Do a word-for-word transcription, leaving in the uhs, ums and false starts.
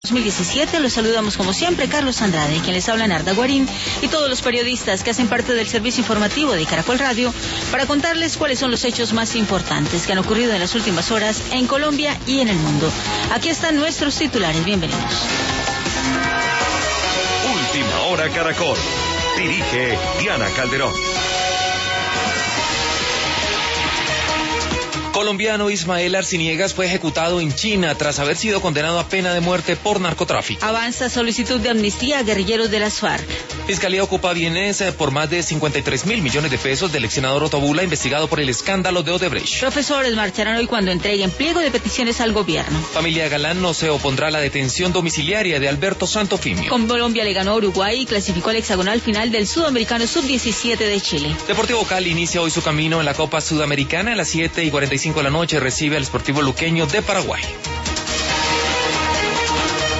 dos mil diecisiete. Los saludamos como siempre, Carlos Andrade, quien les habla, Narda Guarín, y todos los periodistas que hacen parte del servicio informativo de Caracol Radio para contarles cuáles son los hechos más importantes que han ocurrido en las últimas horas en Colombia y en el mundo. Aquí están nuestros titulares. Bienvenidos. Última Hora Caracol. Dirige Diana Calderón. Colombiano Ismael Arciniegas fue ejecutado en China tras haber sido condenado a pena de muerte por narcotráfico. Avanza solicitud de amnistía a guerrilleros de las FARC. Fiscalía ocupa bienes por más de cincuenta y tres mil millones de pesos del ex senador Otto Bula, investigado por el escándalo de Odebrecht. Profesores marcharán hoy cuando entreguen pliego de peticiones al gobierno. Familia Galán no se opondrá a la detención domiciliaria de Alberto Santofimio. Con Colombia le ganó a Uruguay y clasificó al hexagonal final del Sudamericano sub diecisiete de Chile. Deportivo Cali inicia hoy su camino en la Copa Sudamericana. A las siete y cuarenta y cinco de la noche recibe al Sportivo Luqueño de Paraguay.